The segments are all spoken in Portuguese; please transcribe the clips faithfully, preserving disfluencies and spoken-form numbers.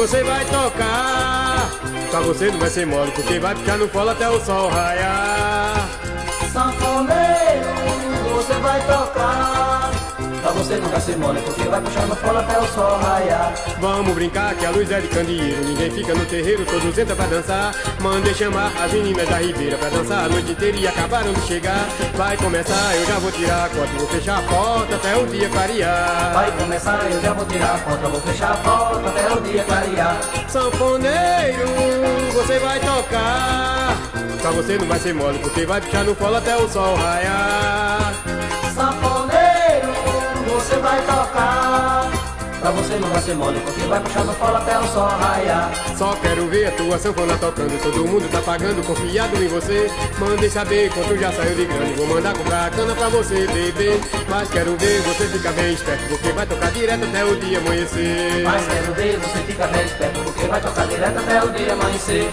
você vai tocar. Pra você não vai ser mole, porque vai ficar no colo até o sol raiar. Sanfoneiro, você vai tocar. Pra você não vai ser mole, porque vai puxar no colo até o sol raiar. Vamos brincar que a luz é de candeeiro, ninguém fica no terreiro, todos entram pra dançar. Mandei chamar as meninas da Ribeira pra dançar a noite inteira e acabaram de chegar. Vai começar, eu já vou tirar a cota, vou fechar a porta até o dia clarear. Vai começar, eu já vou tirar a porta, vou fechar a porta até o dia clarear. Sanfoneiro, você vai tocar. Pra você não vai ser mole, porque vai puxar no colo até o sol raiar. Sanfoneiro, você vai tocar. Pra você não vai ser mole, porque vai puxar no colo até o sol raiar. Só quero ver a tua sanfona tocando, todo mundo tá pagando, confiado em você. Mandei saber quanto já saiu de grande, vou mandar comprar a cana pra você beber. Mas quero ver você ficar bem esperto, porque vai tocar direto até o dia amanhecer. Mas quero ver você ficar bem esperto, porque vai tocar direto até o dia amanhecer.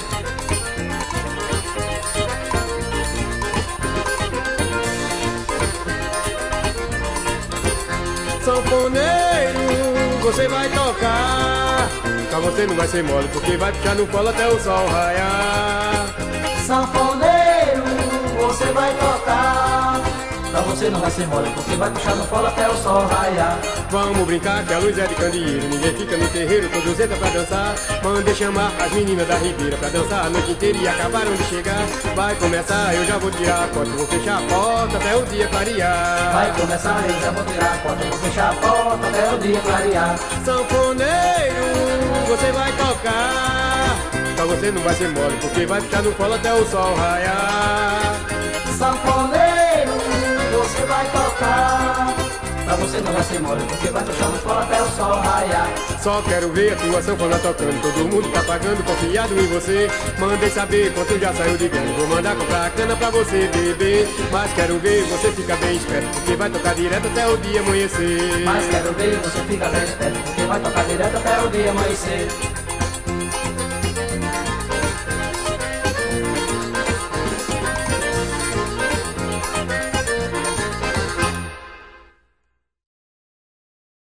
Sanfoneiro, você vai tocar. Pra você não vai ser mole, porque vai puxar no colo até o sol raiar. Sanfoneiro, você vai tocar. Pra você não vai ser mole, porque vai puxar no colo até o sol raiar. Vamos brincar que a luz é de candeeiro, ninguém fica no terreiro, todos entram pra dançar. Mandei chamar as meninas da Ribeira pra dançar a noite inteira e acabaram de chegar. Vai começar, eu já vou tirar a cota, vou fechar a porta até o dia clarear. Vai começar, eu já vou tirar a porta, vou fechar a porta até o dia clarear. Sanfoneiro, você vai tocar. Pra você não vai ser mole, porque vai ficar no colo até o sol raiar. Sanfoneiro, você vai tocar. Pra você não vai ser mole, porque vai puxar no colo até o sol raiar. Só quero ver a tua sanfona tocando, todo mundo tá pagando, confiado em você. Mandei saber quanto já saiu de grana, vou mandar comprar a cana pra você beber. Mas quero ver você ficar bem esperto, porque vai tocar direto até o dia amanhecer. Mas quero ver você ficar bem esperto, porque vai tocar direto até o dia amanhecer.